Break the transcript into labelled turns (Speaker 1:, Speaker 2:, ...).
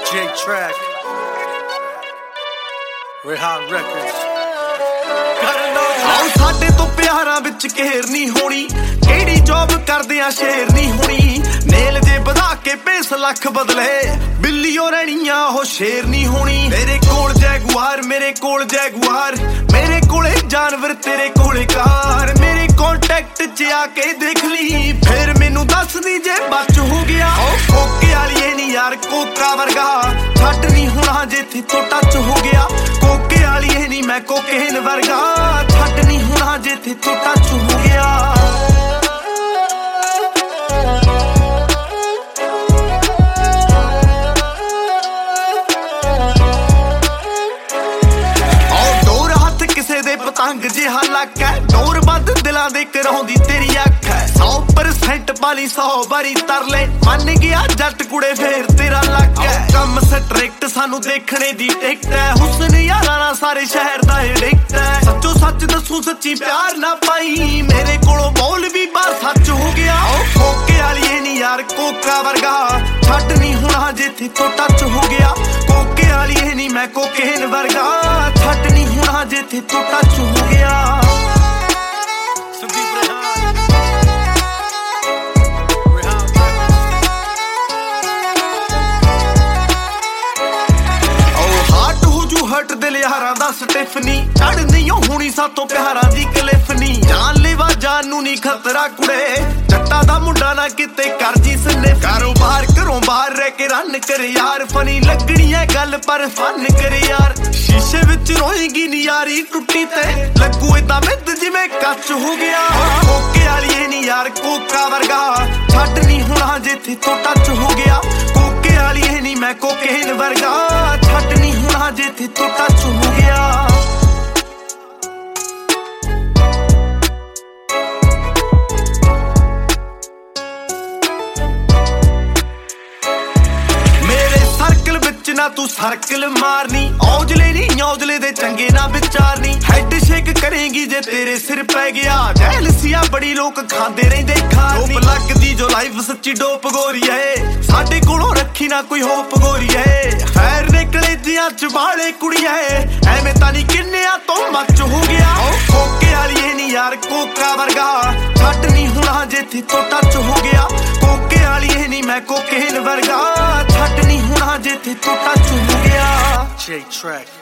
Speaker 1: J-Track, Rehan Records।
Speaker 2: ਆਓ ਸਾਡੇ ਤੋਂ ਪਿਆਰਾਂ ਵਿੱਚ ਕਹਿਰ ਨਹੀਂ ਹੋਣੀ, ਕਿਹੜੀ ਜੌਬ ਕਰਦੇ ਆ ਸ਼ੇਰ ਨਹੀਂ ਹੋਣੀ। ਨੇਲ ਜੇ ਵਧਾ ਕੇ ਪੇਸ ਲੱਖ ਬਦਲੇ, ਬਿੱਲੀਓ ਰਹਿਣੀਆਂ ਉਹ ਸ਼ੇਰ ਨਹੀਂ ਹੋਣੀ। ਮੇਰੇ ਕੋਲ ਜੈਗੁਆਰ, ਮੇਰੇ ਕੋਲ ਜੈਗੁਆਰ, ਮੇਰੇ ਕੋਲੇ ਜਾਨਵਰ, ਤੇਰੇ ਕੋਲੇ ਕਾਰ। ਮੇਰੇ ਕੰਟੈਕਟ 'ਚ ਆ ਕੇ ਦੇਖ ਲਈ, ਫਿਰ ਮੈਨੂੰ ਦੱਸਦੀ ਜੇ ਬਚ ਹੋ ਗਿਆ। ਕੋਕੇ ਵਾਲੀਏ ਨੀ ਯਾਰ ਕੋਕਾ ਵਰਗਾ, ਛੱਡ ਨਹੀਂ ਹੋਣਾ ਜਿੱਥੇ ਤੋਂ ਟੱਚ ਹੋ ਗਿਆ। ਕੋਕੇ ਵਾਲੀਏ ਨੀ ਮੈਂ ਕੋਕੇਨ ਵਰਗਾ, ਛੱਡ ਨਹੀਂ ਹੋਣਾ ਜਿੱਥੇ ਤੋਂ ਟੱਚ ਹੋ ਗਿਆ। ਪਤੰਗ ਜਿਹਾ ਲੱਕ ਹੈ, ਡੋਰ ਵੱਧ ਦਿਲਾਂ ਦੇ ਕਰਾਉਂਦੀ ਤੇਰੀ ਅੱਖ ਹੈ। 100% ਵਾਲੀ 100 ਵਾਰੀ ਤਰਲੇ, ਮੰਨ ਗਿਆ ਜੱਟ ਕੁੜੇ ਫੇਰ ਤੇਰਾ ਲੱਕ ਹੈ। ਕੰਮ ਸਟ੍ਰਿਕਟ ਸਾਨੂੰ ਦੇਖਣੇ ਦੀ ਟਿਕਟ ਹੈ, ਹੁਸਨ ਯਾਰਾਂ ਨਾਲ ਸਾਰੇ ਸ਼ਹਿਰ ਦਾ ਐਡਿਕਟ ਹੈ। ਸੱਚੋ ਸੱਚ ਦੱਸੂ ਸੱਚੀ ਪਿਆਰ ਨਾ ਪਾਈ, ਮੇਰੇ ਕੋਲੋਂ ਬੋਲ ਵੀ ਬਾਹਰ ਸੱਚ ਹੋ ਗਿਆ। ਕੋਕੇ ਵਾਲੀਏ ਨੀ ਯਾਰ ਕੋਕਾ ਵਰਗਾ, ਛੱਡ ਨਹੀਂ ਹੋਣਾ ਜਿੱਥੇ ਤੋਂ ਟੱਚ ਹੋ ਗਿਆ। ਕੋਕੇ ਵਾਲੀਏ ਨੀ ਮੈਂ ਕੋਕੇਨ ਵਰਗਾ, ਛੱਡ ਨਹੀਂ ਹੋਣਾ ਜਿੱਥੇ ਤੋਂ ਟੱਚ ਹੋ ਗਿਆ। ਹਟ ਦਿਲ ਯਾਰਾਂ ਦਾ ਸਟਿਫਨੀ, ਚੜ ਨਹੀਂ ਹੋਣੀ ਸਾਤੋਂ ਪਿਆਰਾਂ ਦੀ ਕਲਿਫ ਨੀ। ਜਾਨਲੇਵਾ ਜਾਨ ਨੂੰ ਨੀ ਖਤਰਾ ਕੁੜੇ, ਜੱਟਾਂ ਦਾ ਮੁੰਡਾ ਨਾ ਕਿਤੇ ਕਰ ਜੀ ਸਨਿਫ। ਕਾਰੋਬਾਰ ਘਰੋਂ ਬਾਹਰ ਰਹਿ ਕੇ ਰਨ ਕਰ ਯਾਰ, ਫਨੀ ਲੱਗਣੀ ਐ ਗੱਲ ਪਰ ਫਨ ਕਰ ਯਾਰ। ਸ਼ੀਸ਼ੇ ਵਿੱਚ ਰੋਏਗੀ ਨੀ ਯਾਰੀ ਟੁੱਟੀ ਤੇ, ਲੱਗੂ ਏਦਾਂ ਮਿੱਧ ਜਿਵੇਂ ਕੱਚ ਹੋ ਗਿਆ। ਕੋਕੇ ਵਾਲੀਏ ਨੀ ਯਾਰ ਕੋਕਾ ਵਰਗਾ, ਛੱਡ ਨਹੀਂ ਹੋਣਾ ਜਿੱਥੇ ਤੋਂ ਟੱਚ ਹੋ ਗਿਆ। ਕੋਕੇ ਵਾਲੀਏ ਨੀ ਮੈਂ ਕੋਕੇਨ ਵਰਗਾ, ਛੱਡ ਨਹੀਂ ਹੋਣਾ ਜਿੱਥੇ ਤੋਂ ਟੱਚ ਹੋ ਗਿਆ। ਨਾ ਤੂੰ ਸਰਕਲ ਮਾਰਨੀ, ਔਜਲੇ ਨੀ ਔਜਲੇ ਦੇ ਚੰਗੇ ਨਾ ਵਿਚਾਰਨੀ। ਹੈਡ ਸ਼ੇਕ ਕਰੇਗੀ ਜੇ ਤੇਰੇ ਸਿਰ ਪੈ ਗਿਆ, ਜੈਲਸੀਆ ਬੜੀ ਲੋਕ ਖਾਂਦੇ ਰਹਿੰਦੇ ਖਾਣੀ। ਡੋਪ ਲੱਗਦੀ ਜੋ ਲਾਈਫ ਸੱਚੀ ਡੋਪ ਗੋਰੀਏ, ਸਾਡੇ ਕੋਲੋਂ ਰੱਖੀ ਨਾ ਕੋਈ ਹੋਪ ਗੋਰੀਏ। ਫੈਰ ਨਿਕਲੇ ਜਿਆਂ ਚ ਵਾਲੇ ਕੁੜੀਏ, ਐਵੇਂ ਤਾਂ ਨੀ ਕਿੰਨਿਆਂ ਤੋਂ ਮੱਚ ਹੋ ਗਿਆ। ਕੋਕੇ ਵਾਲੀਏ ਨੀ ਯਾਰ ਕੋਕਾ ਵਰਗਾ, ਛੱਡ ਨਹੀਂ ਹੋਣਾ ਜਿੱਥੇ ਤੋਂ ਟੱਚ ਹੋ ਗਿਆ। ਕੋਕੇ ਵਾਲੀਏ ਨੀ ਮੈਂ ਕੋਕੇਨ ਵਰਗਾ, ਛੱਡ ਨਹੀਂ ਹੋਣਾ ਜਿੱਥੇ ਤੋਂ ਟੱਚ ਹੋ ਗਿਆ।
Speaker 1: J-Track।